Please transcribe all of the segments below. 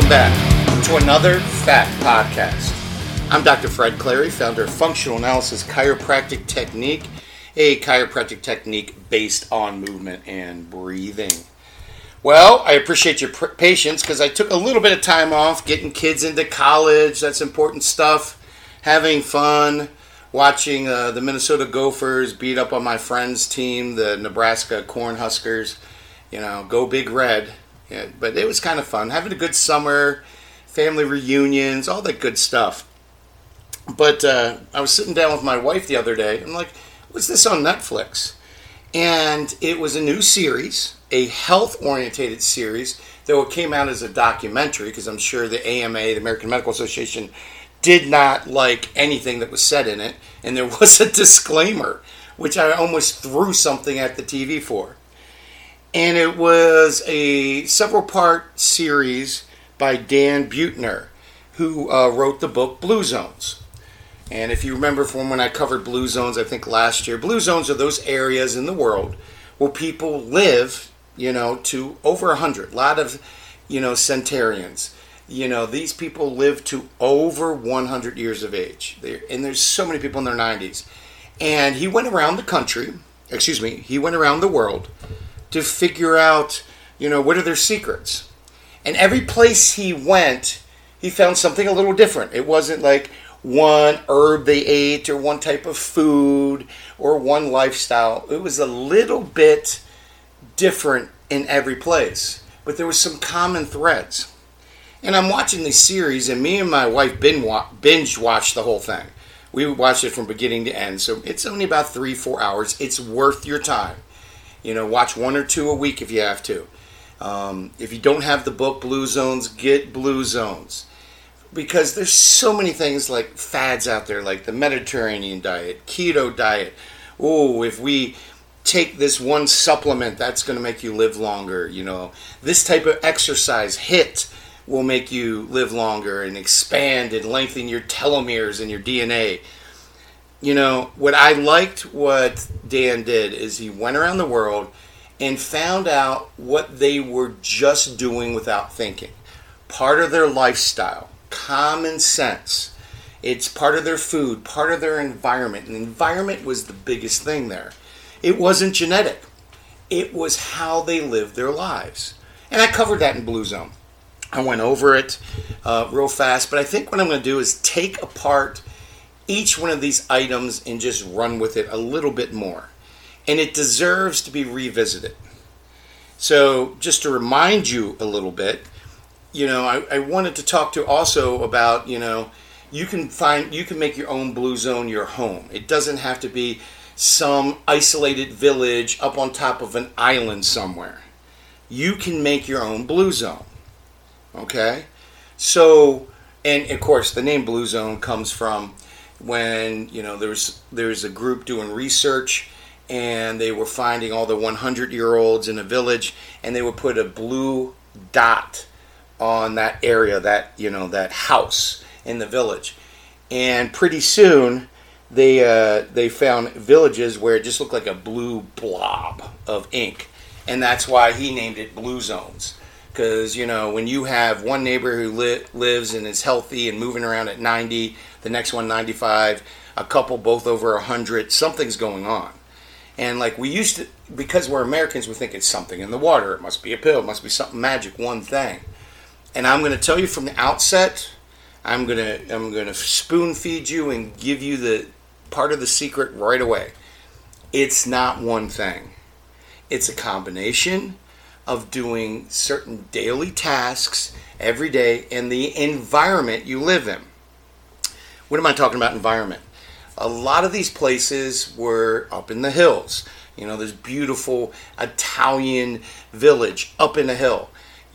Welcome back to another Fact Podcast. I'm Dr. Fred Clary, founder of Functional Analysis Chiropractic Technique, a chiropractic technique based on movement and breathing. Well, I appreciate your patience because I took a little bit of time off getting kids into college. That's important stuff. Having fun, watching the Minnesota Gophers beat up on my friend's team, the Nebraska Cornhuskers. You know, go Big Red. Yeah, but it was kind of fun. Having a good summer, family reunions, all that good stuff. But I was sitting down with my wife the other day. I'm like, what's this on Netflix? And it was a new series, a health-oriented series, though it came out as a documentary because I'm sure the AMA, the American Medical Association, did not like anything that was said in it. And there was a disclaimer, which I almost threw something at the TV for. And it was a several-part series by Dan Buettner, who wrote the book Blue Zones. And if you remember from when I covered Blue Zones, I think last year, Blue Zones are those areas in the world where people live, to over 100. A lot of, centenarians. These people live to over 100 years of age. And there's so many people in their 90s. And he went around the world to figure out, what are their secrets. And every place he went, he found something a little different. It wasn't like one herb they ate or one type of food or one lifestyle. It was a little bit different in every place. But there was some common threads. And I'm watching this series, and me and my wife binge watched the whole thing. We watched it from beginning to end. So it's only about 3-4 hours. It's worth your time. Watch 1 or 2 a week if you have to. If you don't have the book Blue Zones, get Blue Zones. Because there's so many things like fads out there, like the Mediterranean diet, keto diet. Oh, if we take this one supplement, that's going to make you live longer. This type of exercise, HIIT, will make you live longer and expand and lengthen your telomeres and your DNA. What I liked what Dan did is he went around the world and found out what they were just doing without thinking. Part of their lifestyle, common sense. It's part of their food, part of their environment. And the environment was the biggest thing there. It wasn't genetic. It was how they lived their lives. And I covered that in Blue Zone. I went over it real fast. But I think what I'm going to do is take apart each one of these items and just run with it a little bit more. And it deserves to be revisited. So just to remind you a little bit, I wanted to talk to also about, you can make your own Blue Zone your home. It doesn't have to be some isolated village up on top of an island somewhere. You can make your own Blue Zone. Okay? So, and of course, the name Blue Zone comes from when, there's a group doing research and they were finding all the 100-year-olds in a village and they would put a blue dot on that area, that house in the village. And pretty soon they found villages where it just looked like a blue blob of ink. And that's why he named it Blue Zones. Because, when you have one neighbor who lives and is healthy and moving around at 90, the next one 95, a couple both over 100, something's going on. And like we used to, because we're Americans, we think it's something in the water. It must be a pill. It must be something magic, one thing. And I'm going to tell you from the outset, I'm going to spoon feed you and give you the part of the secret right away. It's not one thing. It's a combination of doing certain daily tasks every day and the environment you live in. What am I talking about, environment? A lot of these places were up in the hills. There's beautiful Italian village up in the hill.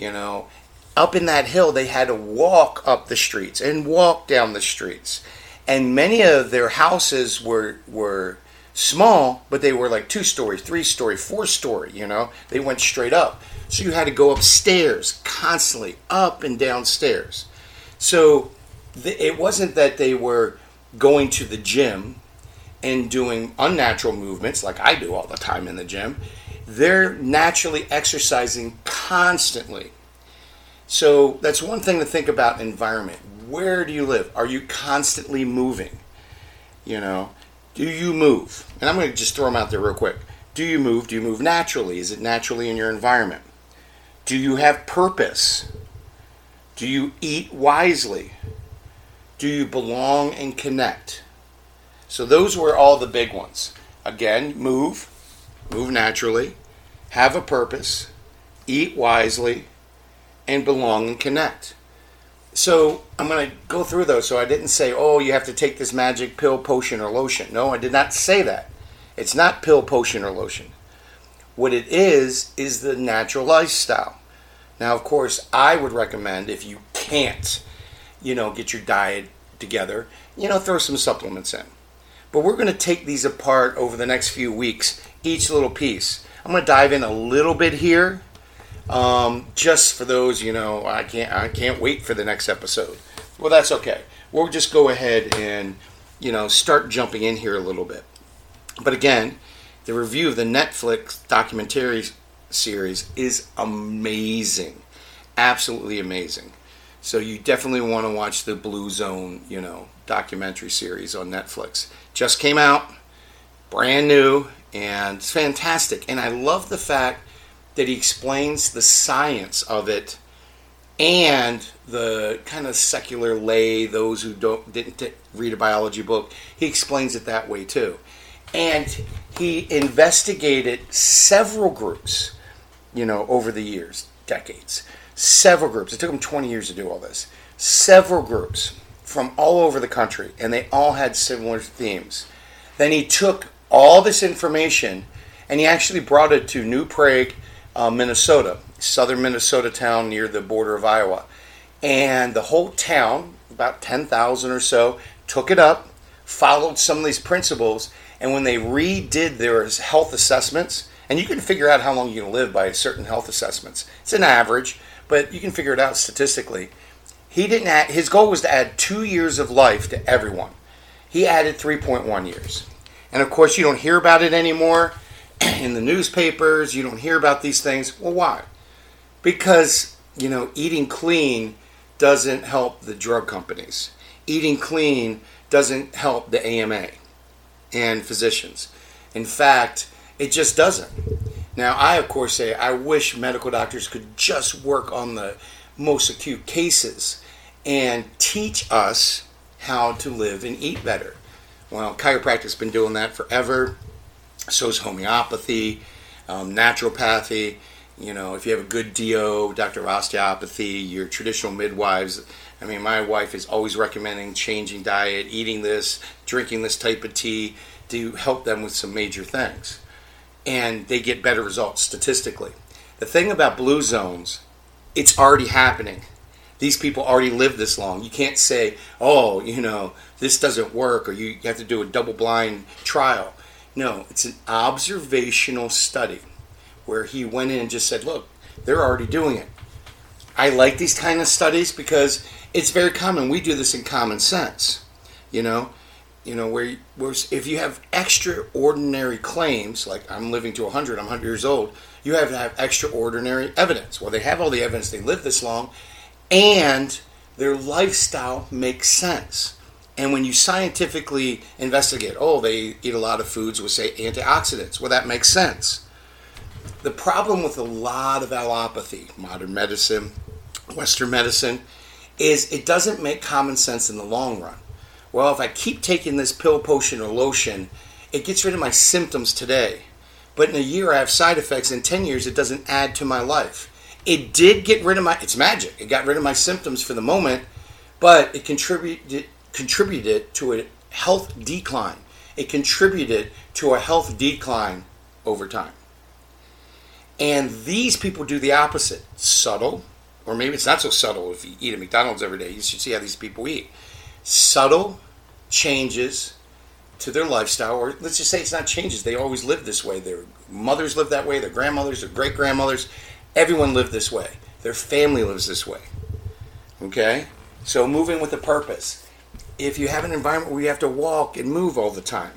Up in that hill, they had to walk up the streets and walk down the streets. And many of their houses were small, but they were like 2-story, 3-story, 4-story, They went straight up. So you had to go upstairs constantly, up and downstairs. So it wasn't that they were going to the gym and doing unnatural movements like I do all the time in the gym. They're naturally exercising constantly. So that's one thing to think about environment. Where do you live? Are you constantly moving? You know, do you move? And I'm going to just throw them out there real quick. Do you move? Do you move naturally? Is it naturally in your environment? Do you have purpose? Do you eat wisely? Do you belong and connect? So those were all the big ones. Again, move naturally, have a purpose, eat wisely, and belong and connect. So I'm going to go through those. So I didn't say, oh, you have to take this magic pill, potion, or lotion. No, I did not say that. It's not pill, potion, or lotion. What it is the natural lifestyle. Now, of course, I would recommend if you can't, get your diet together, throw some supplements in. But we're going to take these apart over the next few weeks, each little piece. I'm going to dive in a little bit here, just for those, I can't wait for the next episode. Well, that's okay. We'll just go ahead and, start jumping in here a little bit. But again, the review of the Netflix documentary series is amazing. Absolutely amazing. So you definitely want to watch the Blue Zone, documentary series on Netflix. Just came out, brand new, and it's fantastic. And I love the fact that he explains the science of it and the kind of secular lay, those who didn't read a biology book. He explains it that way too. And he investigated several groups, over the years, decades. Several groups. It took him 20 years to do all this. Several groups from all over the country, and they all had similar themes. Then he took all this information, and he actually brought it to New Prague, Minnesota, southern Minnesota town near the border of Iowa. And the whole town, about 10,000 or so, took it up, followed some of these principles, and when they redid their health assessments, and you can figure out how long you're going to live by certain health assessments. It's an average, but you can figure it out statistically. His goal was to add 2 years of life to everyone. He added 3.1 years. And of course, you don't hear about it anymore in the newspapers. You don't hear about these things. Well, why? Because, eating clean doesn't help the drug companies. Eating clean doesn't help the AMA and physicians. In fact, it just doesn't. Now, I, of course, say I wish medical doctors could just work on the most acute cases and teach us how to live and eat better. Well, chiropractic has been doing that forever. So is homeopathy, naturopathy. If you have a good DO, doctor of osteopathy, your traditional midwives. I mean, my wife is always recommending changing diet, eating this, drinking this type of tea to help them with some major things. And they get better results statistically. The thing about blue zones, it's already happening. These people already live this long. You can't say, oh, this doesn't work, or you have to do a double-blind trial. No, it's an observational study where he went in and just said, look, they're already doing it. I like these kind of studies because it's very common. We do this in common sense, where if you have extraordinary claims, like I'm living to 100, I'm 100 years old, you have to have extraordinary evidence. Well, they have all the evidence, they live this long, and their lifestyle makes sense. And when you scientifically investigate, they eat a lot of foods with, say, antioxidants. Well, that makes sense. The problem with a lot of allopathy, modern medicine, Western medicine, is it doesn't make common sense in the long run. Well, if I keep taking this pill, potion, or lotion, it gets rid of my symptoms today. But in a year I have side effects. In 10 years it doesn't add to my life. It did get rid of it's magic. It got rid of my symptoms for the moment, but it contributed to a health decline. It contributed to a health decline over time. And these people do the opposite. Subtle, or maybe it's not so subtle if you eat at McDonald's every day. You should see how these people eat. Subtle changes to their lifestyle, or let's just say it's not changes. They always lived this way. Their mothers lived that way, their grandmothers, their great-grandmothers. Everyone lived this way. Their family lives this way. Okay? So moving with a purpose. If you have an environment where you have to walk and move all the time,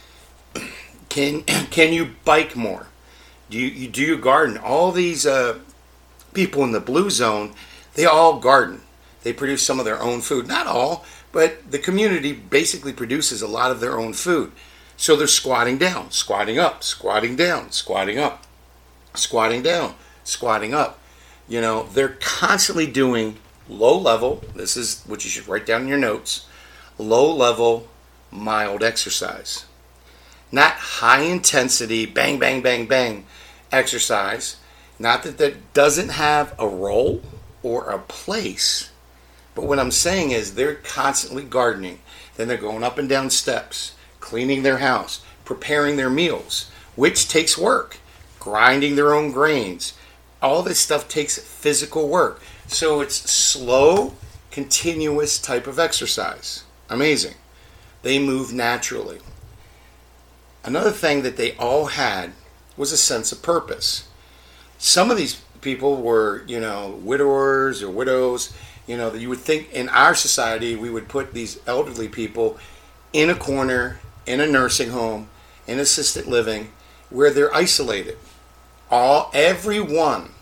can you bike more? Do you do your garden? All these people in the blue zone, They all garden. They produce some of their own food. Not all, but the community basically produces a lot of their own food. So they're squatting down, squatting up, squatting down, squatting up, squatting down, squatting up. They're constantly doing low level, this is what you should write down in your notes, low level, mild exercise. Not high intensity, bang, bang, bang, bang exercise. Not that doesn't have a role or a place. But what I'm saying is they're constantly gardening. Then they're going up and down steps, cleaning their house, preparing their meals, which takes work, grinding their own grains. All this stuff takes physical work. So it's slow, continuous type of exercise. Amazing. They move naturally. Another thing that they all had was a sense of purpose. Some of these people were, widowers or widows, that you would think in our society we would put these elderly people in a corner, in a nursing home, in assisted living, where they're isolated. Every one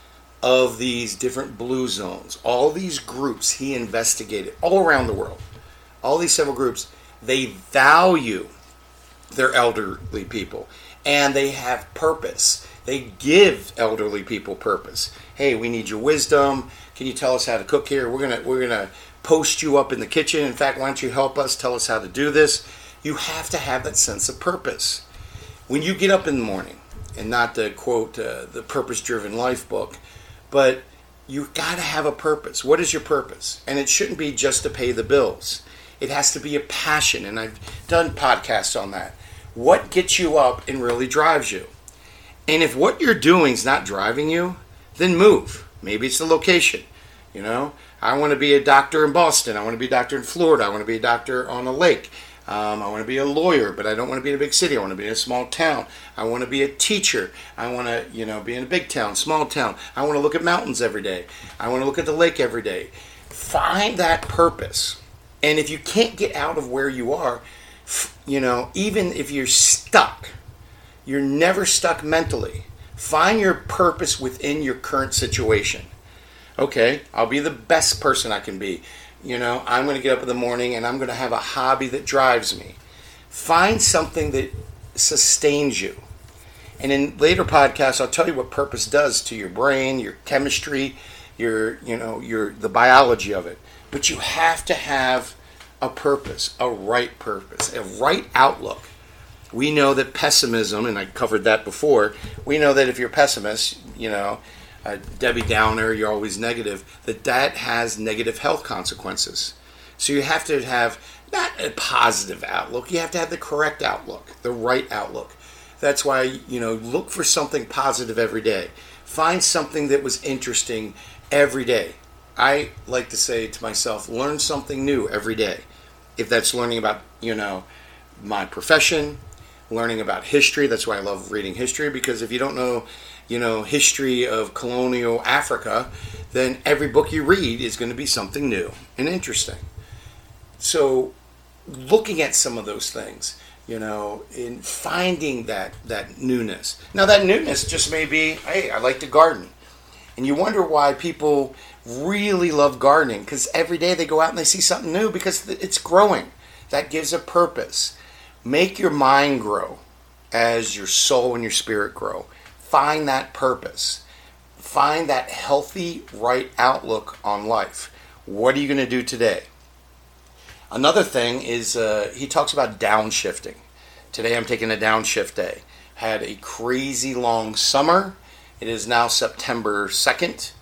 of these different blue zones, all these groups he investigated all around the world, all these several groups, they value their elderly people and they have purpose. They give elderly people purpose. Hey, we need your wisdom. Can you tell us how to cook here? We're gonna post you up in the kitchen. In fact, why don't you help us? Tell us how to do this. You have to have that sense of purpose. When you get up in the morning, and not to quote the Purpose Driven Life book, but you've got to have a purpose. What is your purpose? And it shouldn't be just to pay the bills. It has to be a passion, and I've done podcasts on that. What gets you up and really drives you? And if what you're doing is not driving you, then move. Maybe it's the location. I want to be a doctor in Boston. I want to be a doctor in Florida. I want to be a doctor on a lake. I want to be a lawyer, but I don't want to be in a big city. I want to be in a small town. I want to be a teacher. I want to, be in a big town, small town. I want to look at mountains every day. I want to look at the lake every day. Find that purpose. And if you can't get out of where you are, even if you're stuck, you're never stuck mentally. Find your purpose within your current situation. Okay, I'll be the best person I can be. I'm going to get up in the morning and I'm going to have a hobby that drives me. Find something that sustains you. And in later podcasts, I'll tell you what purpose does to your brain, your chemistry, the biology of it. But you have to have a purpose, a right outlook. We know that pessimism, and I covered that before, we know that if you're a pessimist, Debbie Downer, you're always negative, that has negative health consequences. So you have to have not a positive outlook, you have to have the correct outlook, the right outlook. That's why, look for something positive every day. Find something that was interesting every day. I like to say to myself, learn something new every day. If that's learning about, my profession, learning about history, that's why I love reading history, because if you don't know, history of colonial Africa, then every book you read is going to be something new and interesting. So looking at some of those things, in finding that newness. Now that newness just may be, hey, I like to garden. And you wonder why people really love gardening, because every day they go out and they see something new because it's growing. That gives a purpose. Make your mind grow as your soul and your spirit grow. Find that purpose. Find that healthy, right outlook on life. What are you going to do today? Another thing is he talks about downshifting. Today I'm taking a downshift day. Had a crazy long summer. It is now September 2nd,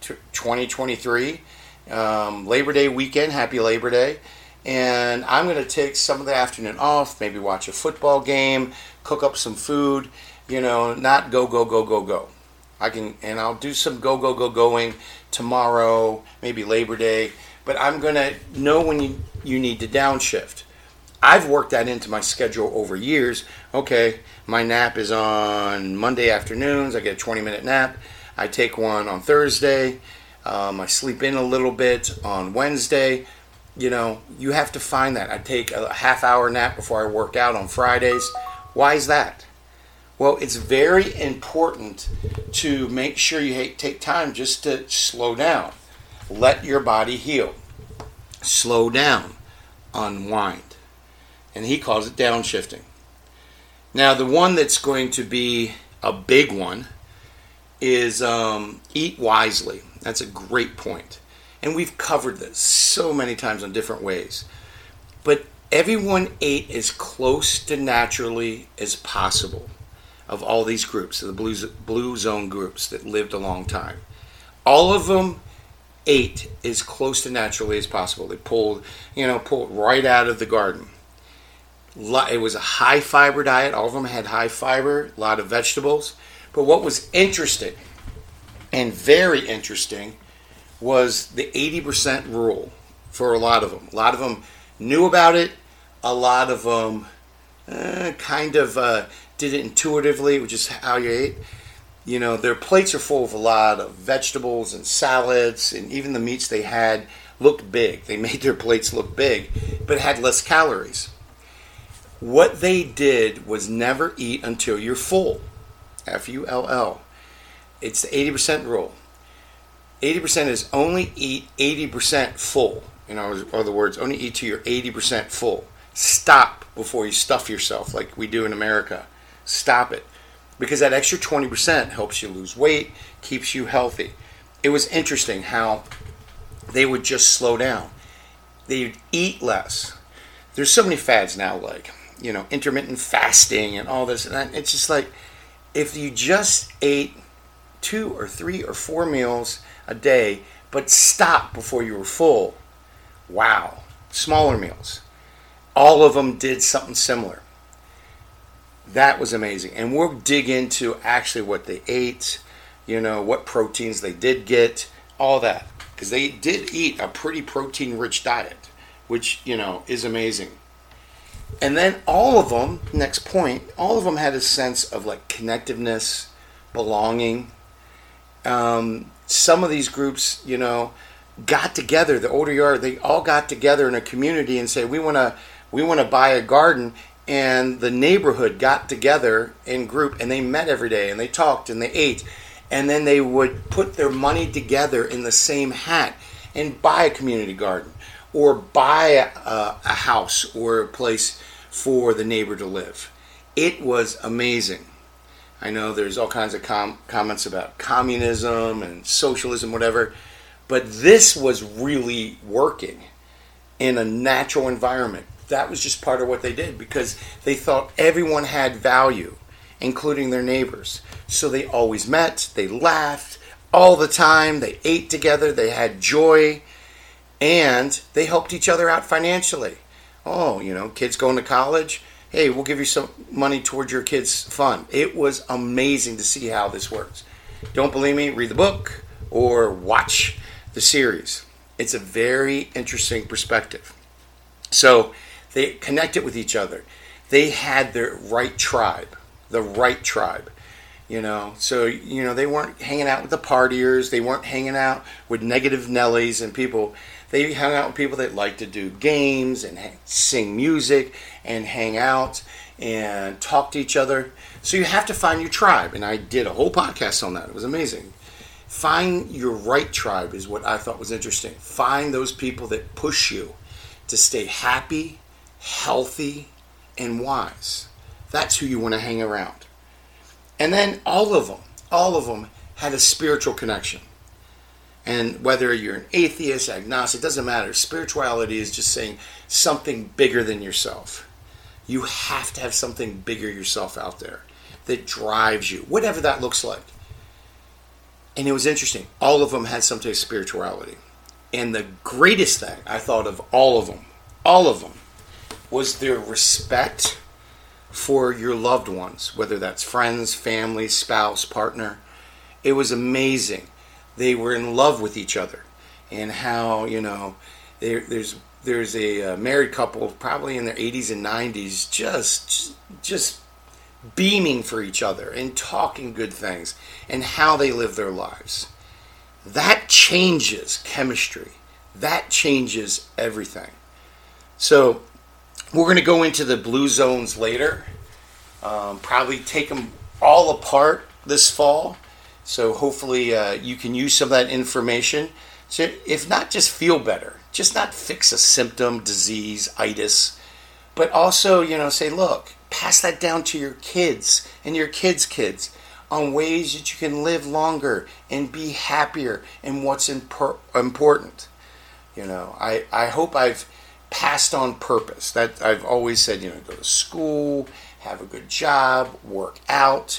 2023. Labor Day weekend. Happy Labor Day. And I'm going to take some of the afternoon off, maybe watch a football game, cook up some food, not go. I'll do some going tomorrow, maybe Labor Day, but I'm going to know when you need to downshift. I've worked that into my schedule over years. Okay, my nap is on Monday afternoons. I get a 20-minute nap. I take one on Thursday. I sleep in a little bit on Wednesday. You have to find that. I take a half-hour nap before I work out on Fridays. Why is that? Well, it's very important to make sure you take time just to slow down. let your body heal. Slow down, unwind. And he calls it downshifting. Now, the one that's going to be a big one is eat wisely. That's a great point. And we've covered this so many times in different ways. But everyone ate as close to naturally as possible of all these groups, the blue zone groups that lived a long time. All of them ate as close to naturally as possible. They pulled right out of the garden. It was a high fiber diet. All of them had high fiber, a lot of vegetables. But what was interesting, and very interesting, was the 80% rule for a lot of them. A lot of them knew about it. A lot of them did it intuitively, which is how you ate. You know, their plates are full of a lot of vegetables and salads, and even the meats they had looked big. They made their plates look big, but had less calories. What they did was never eat until you're full. Full. It's the 80% rule. 80% is only eat 80% full. In other words, only eat till you're 80% full. Stop before you stuff yourself like we do in America. Stop it. Because that extra 20% helps you lose weight, keeps you healthy. It was interesting how they would just slow down. They'd eat less. There's so many fads now, like, intermittent fasting and all this. And it's just like, if you just ate 2 or 3 or 4 meals a day, but stop before you were full, wow, smaller meals. All of them did something similar. That was amazing. And we'll dig into actually what they ate, what proteins they did get, all that. Because they did eat a pretty protein-rich diet, which, is amazing. And then all of them, next point, all of them had a sense of like connectiveness, belonging. Some of these groups, got together. The older you are, they all got together in a community and said, we want to buy a garden. And the neighborhood got together in group, and they met every day, and they talked, and they ate. And then they would put their money together in the same hat and buy a community garden, or buy a house or a place for the neighbor to live. It was amazing. I know there's all kinds of comments about communism and socialism, whatever, but this was really working in a natural environment. That was just part of what they did because they thought everyone had value, including their neighbors. So they always met, they laughed all the time, they ate together, they had joy, and they helped each other out financially. Oh, kids going to college, hey, we'll give you some money towards your kids' fund. It was amazing to see how this works. Don't believe me? Read the book or watch the series. It's a very interesting perspective. So they connected with each other. They had their right tribe, the right tribe. So, they weren't hanging out with the partiers. They weren't hanging out with negative Nellies and people. They hung out with people that liked to do games and sing music and hang out and talk to each other. So you have to find your tribe. And I did a whole podcast on that. It was amazing. Find your right tribe is what I thought was interesting. Find those people that push you to stay happy, healthy, and wise. That's who you want to hang around. And then all of them had a spiritual connection. And whether you're an atheist, agnostic, it doesn't matter. Spirituality is just saying something bigger than yourself. You have to have something bigger yourself out there that drives you, whatever that looks like. And it was interesting. All of them had some type of spirituality. And the greatest thing I thought of all of them, was their respect for your loved ones, whether that's friends, family, spouse, partner. It was amazing. They were in love with each other, and how there's a married couple probably in their 80s and 90s just beaming for each other and talking good things and how they live their lives. That changes chemistry. That changes everything. So we're going to go into the blue zones later. Probably take them all apart this fall. So hopefully you can use some of that information So if not just feel better, just not fix a symptom, disease, itis, but also, say, look, pass that down to your kids and your kids' kids on ways that you can live longer and be happier in what's important. I hope I've passed on purpose. That I've always said, go to school, have a good job, work out,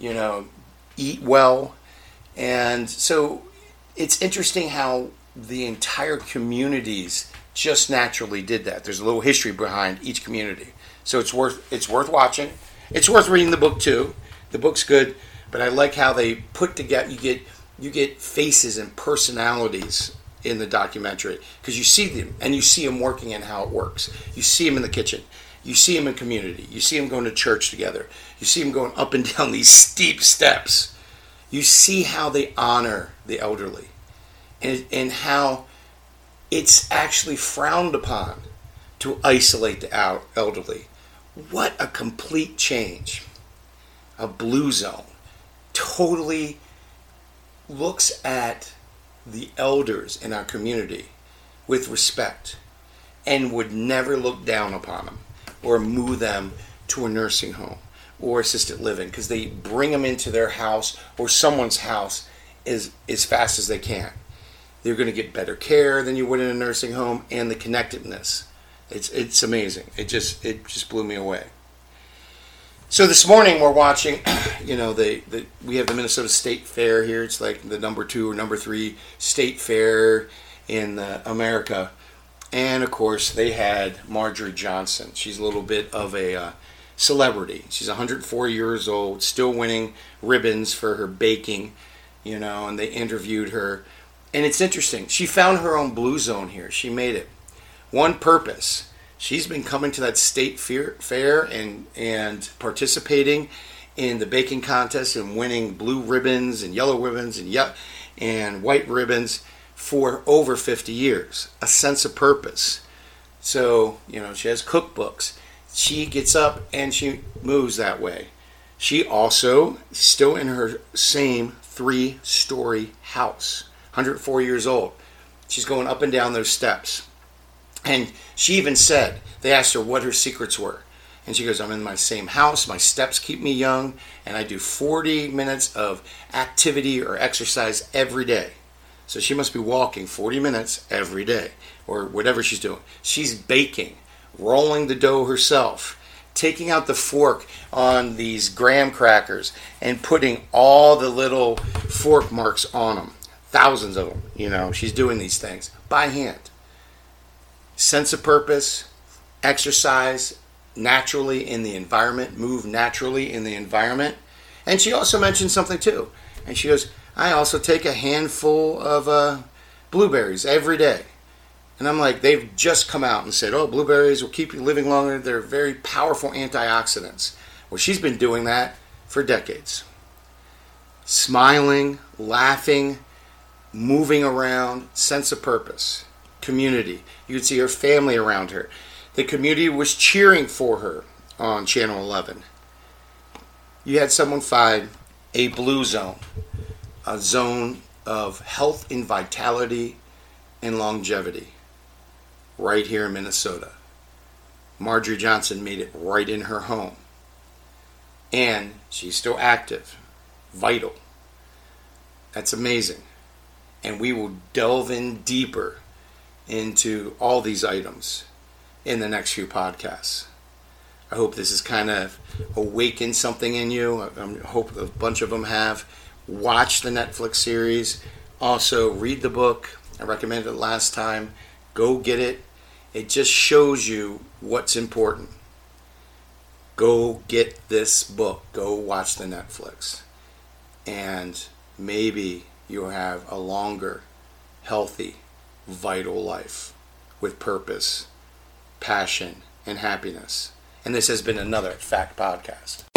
eat well. And so it's interesting how the entire communities just naturally did that. There's a little history behind each community. So it's worth watching. It's worth reading the book too. The book's good, but I like how they put together, you get faces and personalities in the documentary because you see them and you see them working and how it works. You see them in the kitchen. You see them in community. You see them going to church together. You see them going up and down these steep steps. You see how they honor the elderly and how it's actually frowned upon to isolate the elderly. What a complete change. A Blue Zone totally looks at the elders in our community with respect and would never look down upon them or move them to a nursing home or assisted living because they bring them into their house or someone's house as fast as they can. They're going to get better care than you would in a nursing home, and the connectedness. It's amazing. It just blew me away. So this morning we're watching, we have the Minnesota State Fair here. It's like the number 2 or number 3 state fair in America. And of course they had Marjorie Johnson. She's a little bit of a celebrity. She's 104 years old, still winning ribbons for her baking, and they interviewed her. And it's interesting. She found her own Blue Zone here. She made it. One purpose. She's been coming to that state fair and participating in the baking contest and winning blue ribbons and yellow ribbons and white ribbons for over 50 years. A sense of purpose. So, she has cookbooks. She gets up and she moves that way. She also, still in her same 3-story house, 104 years old. She's going up and down those steps. And she even said, they asked her what her secrets were. And she goes, I'm in my same house, my steps keep me young, and I do 40 minutes of activity or exercise every day. So she must be walking 40 minutes every day, or whatever she's doing. She's baking, rolling the dough herself, taking out the fork on these graham crackers and putting all the little fork marks on them. Thousands of them, she's doing these things by hand. Sense of purpose, exercise naturally in the environment, move naturally in the environment. And she also mentioned something too. And she goes, I also take a handful of blueberries every day. And I'm like, they've just come out and said, blueberries will keep you living longer. They're very powerful antioxidants. Well, she's been doing that for decades. Smiling, laughing, moving around, sense of purpose, community. You could see her family around her. The community was cheering for her on Channel 11. You had someone find a Blue Zone, a zone of health and vitality and longevity right here in Minnesota. Marjorie Johnson made it right in her home. And she's still active, vital. That's amazing. And we will delve in deeper into all these items in the next few podcasts. I hope this has kind of awakened something in you. I hope a bunch of them have. Watch the Netflix series. Also, read the book. I recommended it last time. Go get it. It just shows you what's important. Go get this book. Go watch the Netflix. And maybe you'll have a longer, healthy, vital life with purpose, passion, and happiness. And this has been another Fact Podcast.